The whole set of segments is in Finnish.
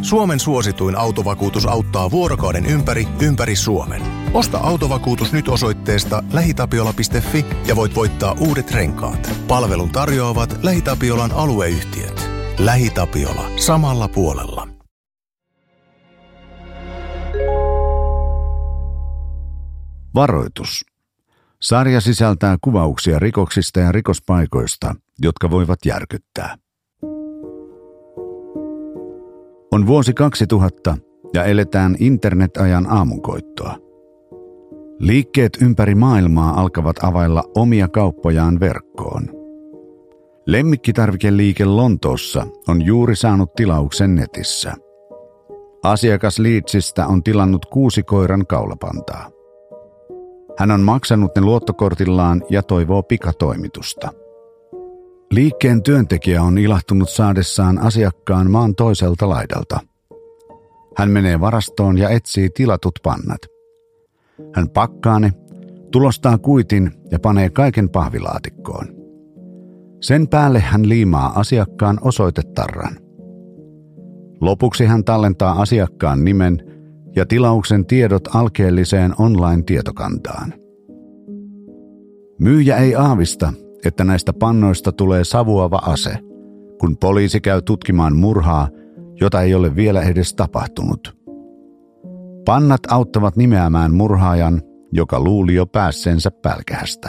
Suomen suosituin autovakuutus auttaa vuorokauden ympäri Suomen. Osta autovakuutus nyt osoitteesta lähitapiola.fi ja voit voittaa uudet renkaat. Palvelun tarjoavat LähiTapiolan alueyhtiöt. LähiTapiola. Samalla puolella. Varoitus. Sarja sisältää kuvauksia rikoksista ja rikospaikoista, jotka voivat järkyttää. On vuosi 2000 ja eletään internetajan aamunkoittoa. Liikkeet ympäri maailmaa alkavat availla omia kauppojaan verkkoon. Lemmikkitarvikeliike Lontoossa on juuri saanut tilauksen netissä. Asiakas Leedsistä on tilannut 6 koiran kaulapantaa. Hän on maksanut ne luottokortillaan ja toivoo pikatoimitusta. Liikkeen työntekijä on ilahtunut saadessaan asiakkaan maan toiselta laidalta. Hän menee varastoon ja etsii tilatut pannat. Hän pakkaa ne, tulostaa kuitin ja panee kaiken pahvilaatikkoon. Sen päälle hän liimaa asiakkaan osoitetarran. Lopuksi hän tallentaa asiakkaan nimen ja tilauksen tiedot alkeelliseen online-tietokantaan. Myyjä ei aavista, että näistä pannoista tulee savuava ase, kun poliisi käy tutkimaan murhaa, jota ei ole vielä edes tapahtunut. Pannat auttavat nimeämään murhaajan, joka luuli jo päässeensä pälkähästä.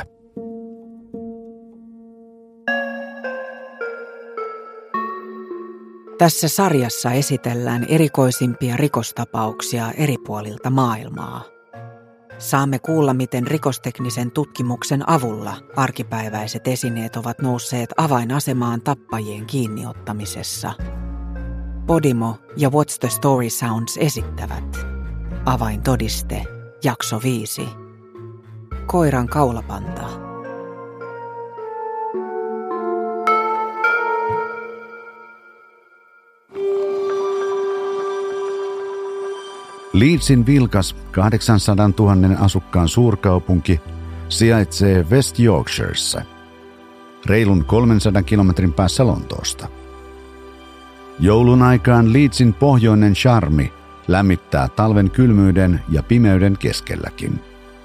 Tässä sarjassa esitellään erikoisimpia rikostapauksia eri puolilta maailmaa. Saamme kuulla, miten rikosteknisen tutkimuksen avulla arkipäiväiset esineet ovat nousseet avainasemaan tappajien kiinniottamisessa. Podimo ja What's the Story Sounds esittävät Avaintodiste, jakso 5. Koiran kaulapanta. Leedsin vilkas 800 000 asukkaan suurkaupunki sijaitsee West Yorkshiressa, reilun 300 kilometrin päässä Lontoosta. Joulun aikaan Leedsin pohjoinen charmi lämmittää talven kylmyyden ja pimeyden keskelläkin.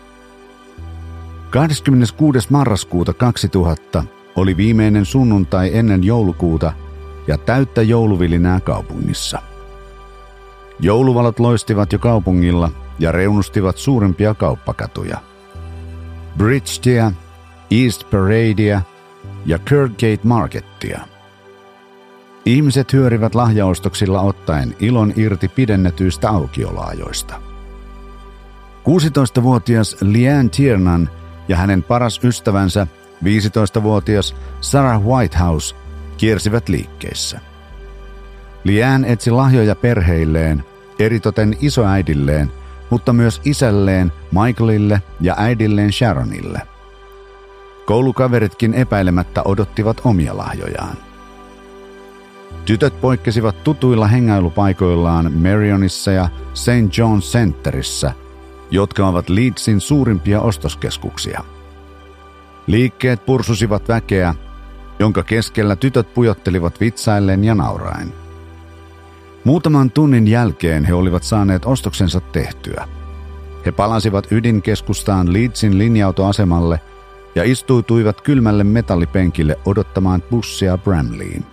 26. marraskuuta 2000 oli viimeinen sunnuntai ennen joulukuuta ja täyttä jouluvilinää kaupungissa. Jouluvalot loistivat jo kaupungilla ja reunustivat suurimpia kauppakatuja. Bridgetia, East Paradea ja Kirkgate Marketia. Ihmiset hyörivät lahjaostoksilla ottaen ilon irti pidennetyistä aukioloajoista. 16-vuotias Leanne Tiernan ja hänen paras ystävänsä, 15-vuotias Sarah Whitehouse, kiersivät liikkeissä. Leanne etsi lahjoja perheilleen, eritoten isoäidilleen, mutta myös isälleen Michaelille ja äidilleen Sharonille. Koulukaveritkin epäilemättä odottivat omia lahjojaan. Tytöt poikkesivat tutuilla hengailupaikoillaan Marionissa ja St. John's Centerissä, jotka ovat Leedsin suurimpia ostoskeskuksia. Liikkeet pursusivat väkeä, jonka keskellä tytöt pujottelivat vitsaillen ja nauraen. Muutaman tunnin jälkeen he olivat saaneet ostoksensa tehtyä. He palasivat ydinkeskustaan Leedsin linja-autoasemalle ja istuutuivat kylmälle metallipenkille odottamaan bussia Bramleyin.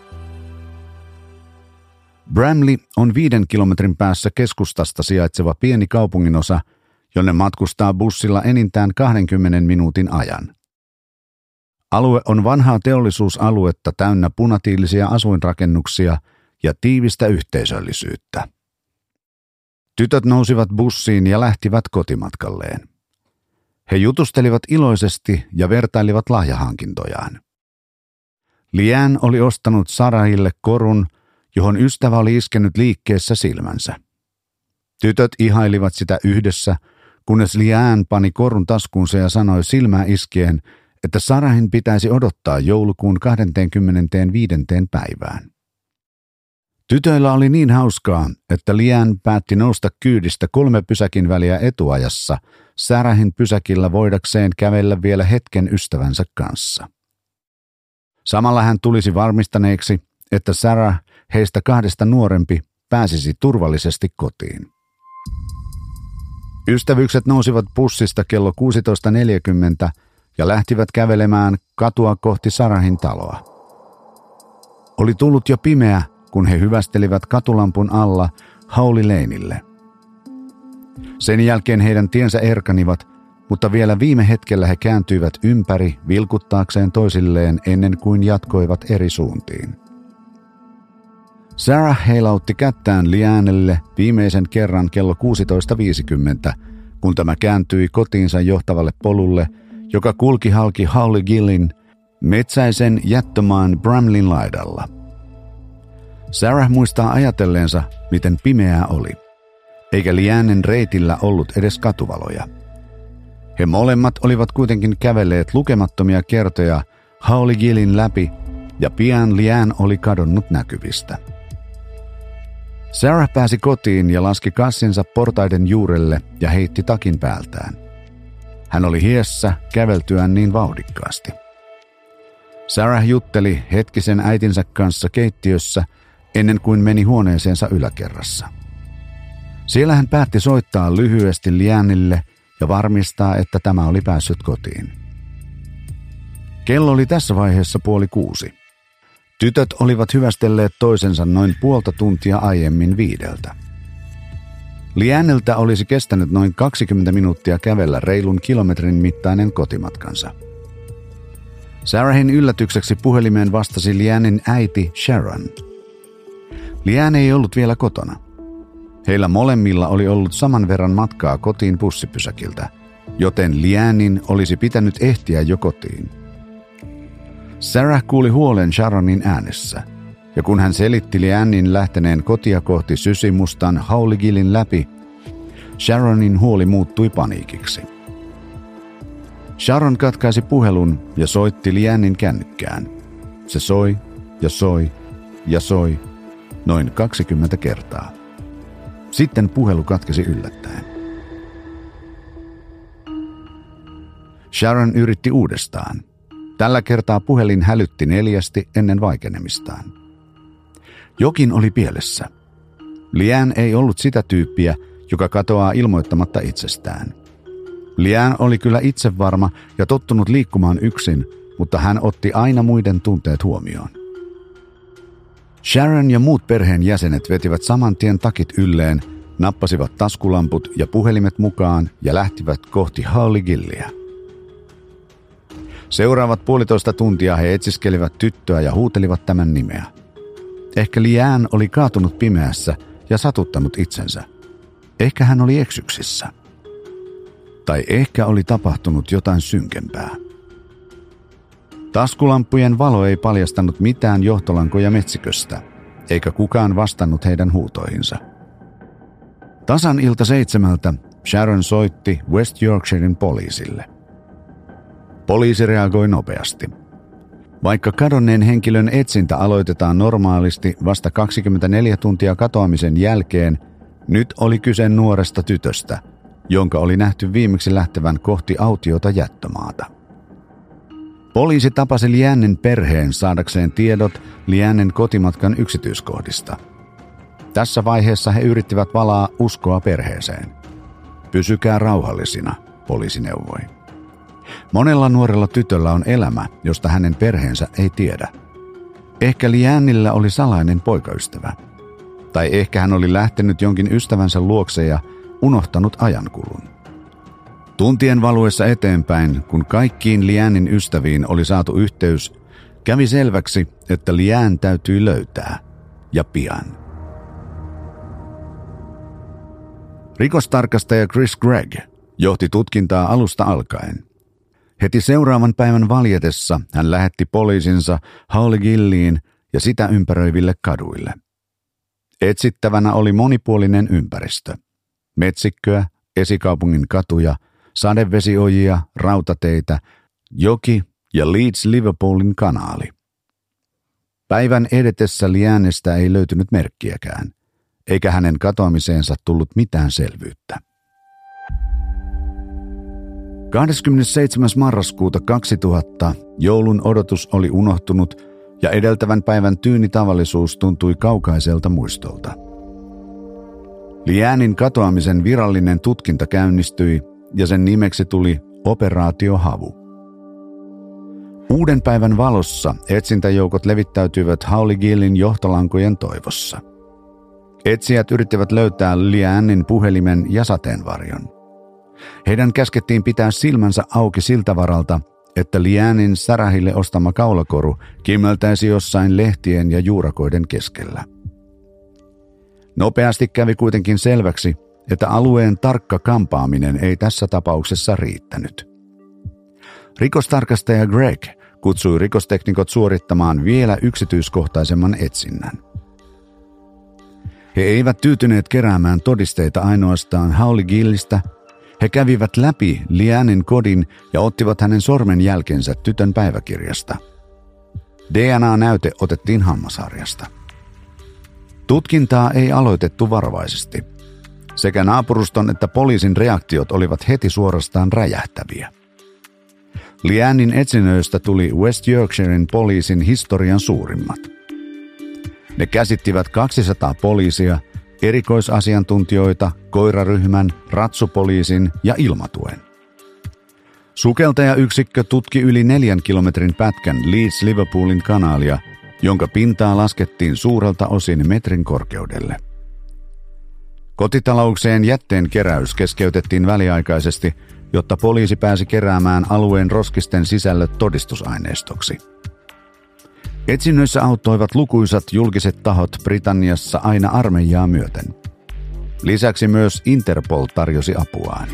Bramley on 5 kilometrin päässä keskustasta sijaitseva pieni kaupunginosa, jonne matkustaa bussilla enintään 20 minuutin ajan. Alue on vanhaa teollisuusaluetta täynnä punatiilisia asuinrakennuksia ja tiivistä yhteisöllisyyttä. Tytöt nousivat bussiin ja lähtivät kotimatkalleen. He jutustelivat iloisesti ja vertailivat lahjahankintojaan. Leanne oli ostanut Sarahille korun, johon ystävä oli iskenyt liikkeessä silmänsä. Tytöt ihailivat sitä yhdessä, kunnes Leanne pani korun taskuunsa ja sanoi silmää iskien, että Sarahin pitäisi odottaa joulukuun 25. päivään. Tytöillä oli niin hauskaa, että Leanne päätti nousta kyydistä 3 pysäkin väliä etuajassa Sarahin pysäkillä voidakseen kävellä vielä hetken ystävänsä kanssa. Samalla hän tulisi varmistaneeksi, että Sarah, heistä 2 nuorempi, pääsisi turvallisesti kotiin. Ystävykset nousivat bussista kello 16.40 ja lähtivät kävelemään katua kohti Sarahin taloa. Oli tullut jo pimeä, kun he hyvästelivät katulampun alla Howley Laneille. Sen jälkeen heidän tiensä erkanivat, mutta vielä viime hetkellä he kääntyivät ympäri vilkuttaakseen toisilleen ennen kuin jatkoivat eri suuntiin. Sarah heilautti kättään Leannelle viimeisen kerran kello 16.50, kun tämä kääntyi kotiinsa johtavalle polulle, joka kulki halki Howley Gillin metsäisen jättömaan Bramlin laidalla. Sarah muistaa ajatelleensa, miten pimeää oli, eikä Leannen reitillä ollut edes katuvaloja. He molemmat olivat kuitenkin kävelleet lukemattomia kertoja Howley Gillin läpi, ja pian Leanne oli kadonnut näkyvistä. Sarah pääsi kotiin ja laski kassinsa portaiden juurelle ja heitti takin päältään. Hän oli hiessä käveltyään niin vauhdikkaasti. Sarah jutteli hetkisen äitinsä kanssa keittiössä ennen kuin meni huoneeseensa yläkerrassa. Siellä hän päätti soittaa lyhyesti Leannelle ja varmistaa, että tämä oli päässyt kotiin. Kello oli tässä vaiheessa 5:30. Tytöt olivat hyvästelleet toisensa noin puolta tuntia aiemmin 5. Leanneltä olisi kestänyt noin 20 minuuttia kävellä reilun kilometrin mittainen kotimatkansa. Sarahin yllätykseksi puhelimeen vastasi Leannen äiti Sharon. Leanne ei ollut vielä kotona. Heillä molemmilla oli ollut saman verran matkaa kotiin bussipysäkiltä, joten Leannen olisi pitänyt ehtiä jo kotiin. Sarah kuuli huolen Sharonin äänessä, ja kun hän selitti Leannen lähteneen kotia kohti sysimustan Howley Gillin läpi, Sharonin huoli muuttui paniikiksi. Sharon katkaisi puhelun ja soitti Leannen kännykkään. Se soi ja soi ja soi noin 20 kertaa. Sitten puhelu katkesi yllättäen. Sharon yritti uudestaan. Tällä kertaa puhelin hälytti 4 ennen vaikenemistaan. Jokin oli pielessä. Leanne ei ollut sitä tyyppiä, joka katoaa ilmoittamatta itsestään. Leanne oli kyllä itsevarma ja tottunut liikkumaan yksin, mutta hän otti aina muiden tunteet huomioon. Sharon ja muut perheen jäsenet vetivät saman tien takit ylleen, nappasivat taskulamput ja puhelimet mukaan ja lähtivät kohti Howley Gilliä. Seuraavat 1,5 tuntia he etsiskelivät tyttöä ja huutelivat tämän nimeä. Ehkä Leanne oli kaatunut pimeässä ja satuttanut itsensä. Ehkä hän oli eksyksissä. Tai ehkä oli tapahtunut jotain synkempää. Taskulampujen valo ei paljastanut mitään johtolankoja metsiköstä, eikä kukaan vastannut heidän huutoihinsa. Tasan ilta 7 Sharon soitti West Yorkshiren poliisille. Poliisi reagoi nopeasti. Vaikka kadonneen henkilön etsintä aloitetaan normaalisti vasta 24 tuntia katoamisen jälkeen, nyt oli kyse nuoresta tytöstä, jonka oli nähty viimeksi lähtevän kohti autiota jättömaata. Poliisi tapasi Leannen perheen saadakseen tiedot Leannen kotimatkan yksityiskohdista. Tässä vaiheessa he yrittivät valaa uskoa perheeseen. Pysykää rauhallisina, poliisi neuvoi. Monella nuorella tytöllä on elämä, josta hänen perheensä ei tiedä. Ehkä Leannella oli salainen poikaystävä. Tai ehkä hän oli lähtenyt jonkin ystävänsä luokse ja unohtanut ajankulun. Tuntien valuessa eteenpäin, kun kaikkiin Leannen ystäviin oli saatu yhteys, kävi selväksi, että Leanne täytyi löytää. Ja pian. Rikostarkastaja Chris Gregg johti tutkintaa alusta alkaen. Heti seuraavan päivän valjetessa hän lähetti poliisinsa Howley Gilliin ja sitä ympäröiville kaduille. Etsittävänä oli monipuolinen ympäristö. Metsikköä, esikaupungin katuja, sadevesiojia, rautateitä, joki ja Leeds-Liverpoolin kanaali. Päivän edetessä Leannestä ei löytynyt merkkiäkään, eikä hänen katoamiseensa tullut mitään selvyyttä. 27. marraskuuta 2000 joulun odotus oli unohtunut ja edeltävän päivän tyyni tavallisuus tuntui kaukaiselta muistolta. Leannin katoamisen virallinen tutkinta käynnistyi ja sen nimeksi tuli Operaatio Havu. Uuden päivän valossa etsintäjoukot levittäytyivät Howley-Gillin johtolankojen toivossa. Etsijät yrittivät löytää Leannin puhelimen ja sateenvarjon. Heidän käskettiin pitää silmänsä auki siltä varalta, että Leannin särähille ostama kaulakoru kimmeltäisi jossain lehtien ja juurakoiden keskellä. Nopeasti kävi kuitenkin selväksi, että alueen tarkka kampaaminen ei tässä tapauksessa riittänyt. Rikostarkastaja Greg kutsui rikosteknikot suorittamaan vielä yksityiskohtaisemman etsinnän. He eivät tyytyneet keräämään todisteita ainoastaan Howley-Gillistä. He kävivät läpi Leannin kodin ja ottivat hänen sormenjälkensä tytön päiväkirjasta. DNA-näyte otettiin hammasharjasta. Tutkintaa ei aloitettu varovaisesti. Sekä naapuruston että poliisin reaktiot olivat heti suorastaan räjähtäviä. Leannin etsinnöistä tuli West Yorkshiren poliisin historian suurimmat. Ne käsittivät 200 poliisia, erikoisasiantuntijoita, koiraryhmän, ratsupoliisin ja ilmatuen. Sukeltajayksikkö tutki yli 4 kilometrin pätkän Leeds-Liverpoolin kanaalia, jonka pintaa laskettiin suurelta osin metrin korkeudelle. Kotitalouksien jätteen keräys keskeytettiin väliaikaisesti, jotta poliisi pääsi keräämään alueen roskisten sisällöt todistusaineistoksi. Etsinnöissä auttoivat lukuisat julkiset tahot Britanniassa aina armeijaa myöten. Lisäksi myös Interpol tarjosi apuaan.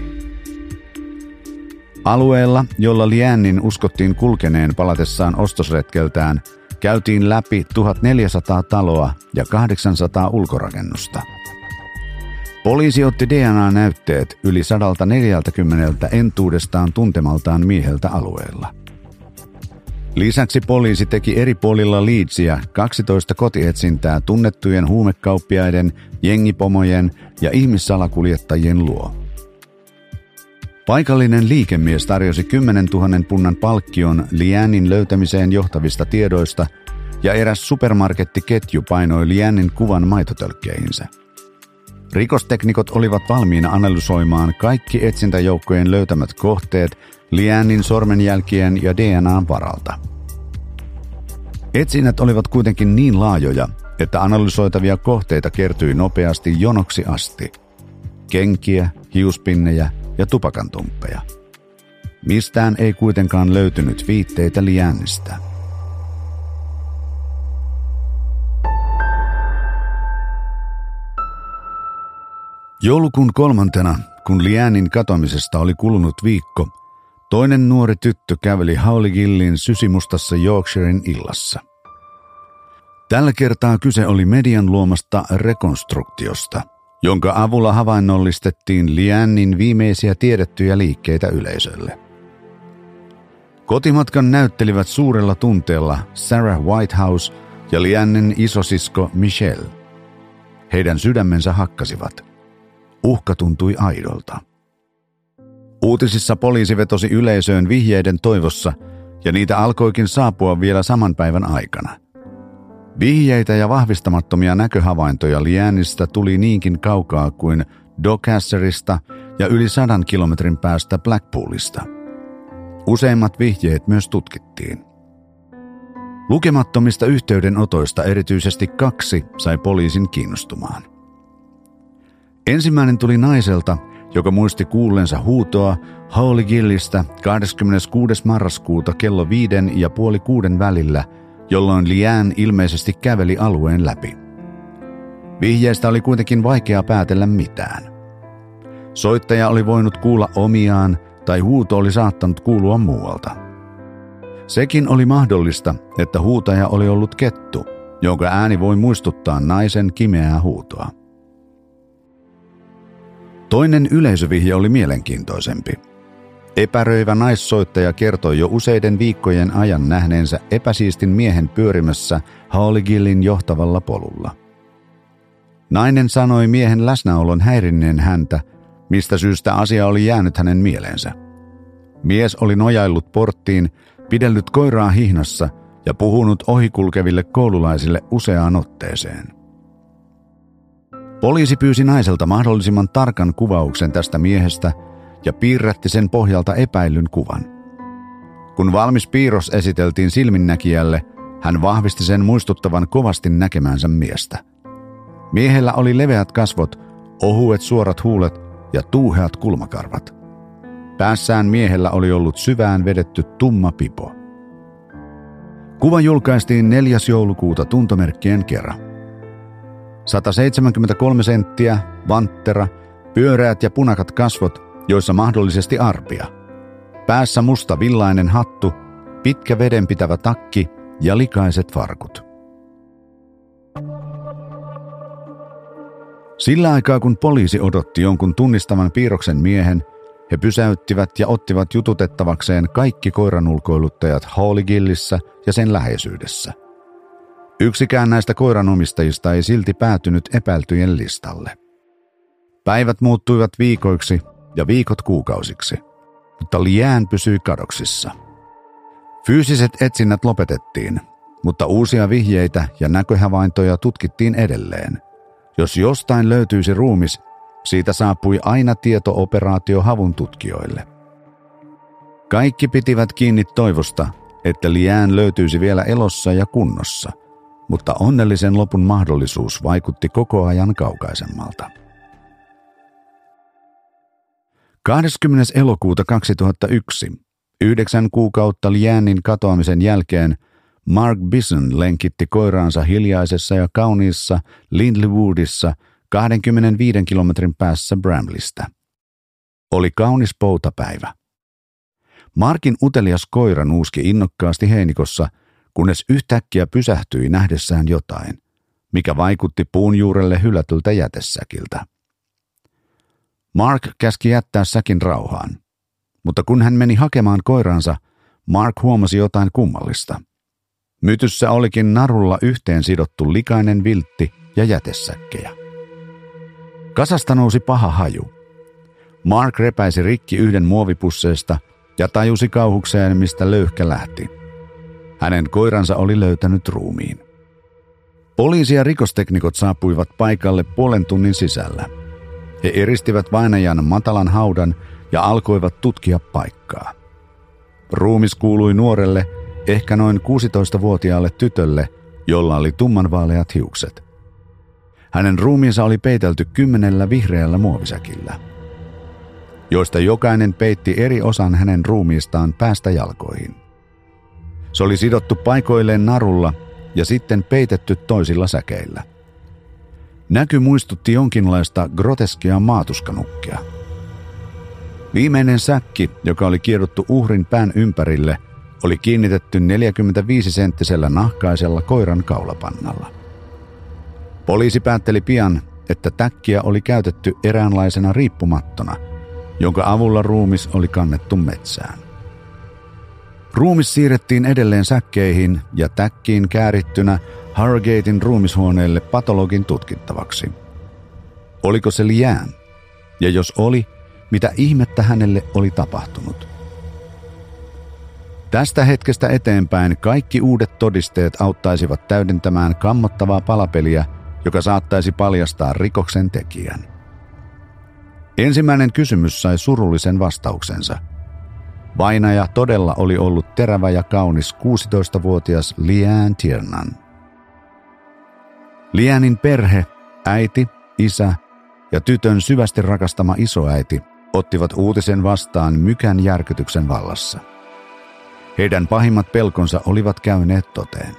Alueella, jolla Leannin uskottiin kulkeneen palatessaan ostosretkeltään, käytiin läpi 1400 taloa ja 800 ulkorakennusta. Poliisi otti DNA-näytteet yli 140 entuudestaan tuntemaltaan mieheltä alueella. Lisäksi poliisi teki eri puolilla Leedsiä 12 kotietsintää tunnettujen huumekauppiaiden, jengipomojen ja ihmissalakuljettajien luo. Paikallinen liikemies tarjosi 10 000 punnan palkkion Leannin löytämiseen johtavista tiedoista ja eräs supermarkettiketju painoi Leannin kuvan maitotölkkeihinsä. Rikosteknikot olivat valmiina analysoimaan kaikki etsintäjoukkojen löytämät kohteet Leannin sormenjälkien ja DNA:n varalta. Etsinnät olivat kuitenkin niin laajoja, että analysoitavia kohteita kertyi nopeasti jonoksi asti. Kenkiä, hiuspinnejä ja tupakantumppeja. Mistään ei kuitenkaan löytynyt viitteitä Leannista. Joulukuun 3. kun Leannin katoamisesta oli kulunut viikko, toinen nuori tyttö käveli Howley-Gillin sysimustassa Yorkshiren illassa. Tällä kertaa kyse oli median luomasta rekonstruktiosta, jonka avulla havainnollistettiin Leannin viimeisiä tiedettyjä liikkeitä yleisölle. Kotimatkan näyttelivät suurella tunteella Sarah Whitehouse ja Leannin isosisko Michelle. Heidän sydämensä hakkasivat. Uhka tuntui aidolta. Uutisissa poliisi vetosi yleisöön vihjeiden toivossa, ja niitä alkoikin saapua vielä saman päivän aikana. Vihjeitä ja vahvistamattomia näköhavaintoja Leannista tuli niinkin kaukaa kuin Doncasterista ja yli 100 kilometrin päästä Blackpoolista. Useimmat vihjeet myös tutkittiin. Lukemattomista yhteydenotoista erityisesti 2 sai poliisin kiinnostumaan. Ensimmäinen tuli naiselta, joka muisti kuulleensa huutoa Howley-Gillistä 26. marraskuuta kello 5 ja puoli 6 välillä, jolloin Leanne ilmeisesti käveli alueen läpi. Vihjeestä oli kuitenkin vaikea päätellä mitään. Soittaja oli voinut kuulla omiaan tai huuto oli saattanut kuulua muualta. Sekin oli mahdollista, että huutaja oli ollut kettu, jonka ääni voi muistuttaa naisen kimeää huutoa. Toinen yleisövihje oli mielenkiintoisempi. Epäröivä naissoittaja kertoi jo useiden viikkojen ajan nähneensä epäsiistin miehen pyörimässä Howley-Gillin johtavalla polulla. Nainen sanoi miehen läsnäolon häirinneen häntä, mistä syystä asia oli jäänyt hänen mieleensä. Mies oli nojaillut porttiin, pidellyt koiraa hihnassa ja puhunut ohikulkeville koululaisille useaan otteeseen. Poliisi pyysi naiselta mahdollisimman tarkan kuvauksen tästä miehestä ja piirrätti sen pohjalta epäillyn kuvan. Kun valmis piirros esiteltiin silminnäkijälle, hän vahvisti sen muistuttavan kovasti näkemänsä miestä. Miehellä oli leveät kasvot, ohuet suorat huulet ja tuuheat kulmakarvat. Päässään miehellä oli ollut syvään vedetty tumma pipo. Kuva julkaistiin 4. joulukuuta tuntomerkkien kera. 173 senttiä, vanttera, pyöreät ja punakat kasvot, joissa mahdollisesti arpia. Päässä musta villainen hattu, pitkä vedenpitävä takki ja likaiset farkut. Sillä aikaa kun poliisi odotti jonkun tunnistavan piirroksen miehen, he pysäyttivät ja ottivat jututettavakseen kaikki koiranulkoiluttajat Hallygillissä ja sen läheisyydessä. Yksikään näistä koiranomistajista ei silti päätynyt epäiltyjen listalle. Päivät muuttuivat viikoiksi ja viikot kuukausiksi, mutta Leanne pysyi kadoksissa. Fyysiset etsinnät lopetettiin, mutta uusia vihjeitä ja näköhavaintoja tutkittiin edelleen. Jos jostain löytyisi ruumis, siitä saapui aina tieto operaatiohavun tutkijoille. Kaikki pitivät kiinni toivosta, että Leanne löytyisi vielä elossa ja kunnossa, mutta onnellisen lopun mahdollisuus vaikutti koko ajan kaukaisemmalta. 20. elokuuta 2001, 9 kuukautta Leannin katoamisen jälkeen, Mark Bison lenkitti koiraansa hiljaisessa ja kauniissa Lindley Woodissa 25 kilometrin päässä Bramleystä. Oli kaunis poutapäivä. Markin utelias koira nuuski innokkaasti heinikossa, kunnes yhtäkkiä pysähtyi nähdessään jotain, mikä vaikutti puun juurelle hylätyltä jätesäkiltä. Mark käski jättää säkin rauhaan, mutta kun hän meni hakemaan koiransa, Mark huomasi jotain kummallista. Mytyssä olikin narulla yhteen sidottu likainen viltti ja jätesäkkejä. Kasasta nousi paha haju. Mark repäisi rikki yhden muovipusseista ja tajusi kauhukseen, mistä löyhkä lähti. Hänen koiransa oli löytänyt ruumiin. Poliisi ja rikosteknikot saapuivat paikalle puolen tunnin sisällä. He eristivät vainajan matalan haudan ja alkoivat tutkia paikkaa. Ruumis kuului nuorelle, ehkä noin 16-vuotiaalle tytölle, jolla oli tummanvaaleat hiukset. Hänen ruumiinsa oli peitelty 10 vihreällä muovisäkillä, joista jokainen peitti eri osan hänen ruumiistaan päästä jalkoihin. Se oli sidottu paikoilleen narulla ja sitten peitetty toisilla säkeillä. Näky muistutti jonkinlaista groteskia maatuskanukkia. Viimeinen säkki, joka oli kiedottu uhrin pään ympärille, oli kiinnitetty 45-senttisellä nahkaisella koiran kaulapannalla. Poliisi päätteli pian, että täkkiä oli käytetty eräänlaisena riippumattona, jonka avulla ruumis oli kannettu metsään. Ruumis siirrettiin edelleen säkkeihin ja täkkiin käärittynä Harrogaten ruumishuoneelle patologin tutkittavaksi. Oliko se Leanne? Ja jos oli, mitä ihmettä hänelle oli tapahtunut? Tästä hetkestä eteenpäin kaikki uudet todisteet auttaisivat täydentämään kammottavaa palapeliä, joka saattaisi paljastaa rikoksen tekijän. Ensimmäinen kysymys sai surullisen vastauksensa. Vainaja todella oli ollut terävä ja kaunis 16-vuotias Leanne Tiernan. Leannin perhe, äiti, isä ja tytön syvästi rakastama isoäiti ottivat uutisen vastaan mykän järkytyksen vallassa. Heidän pahimmat pelkonsa olivat käyneet toteen.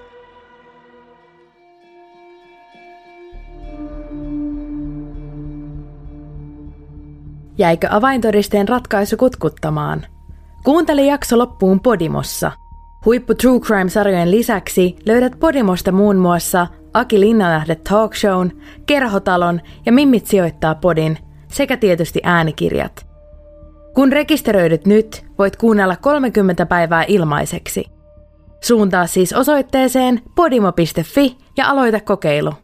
Jäikö avaintodisteen ratkaisu kutkuttamaan? Kuuntele jakso loppuun Podimossa. Huippu True Crime-sarjojen lisäksi löydät Podimosta muun muassa Aki Linnanlähde Talk Shown, Kerhotalon ja Mimmit sijoittaa podin sekä tietysti äänikirjat. Kun rekisteröidyt nyt, voit kuunnella 30 päivää ilmaiseksi. Suuntaa siis osoitteeseen podimo.fi ja aloita kokeilu.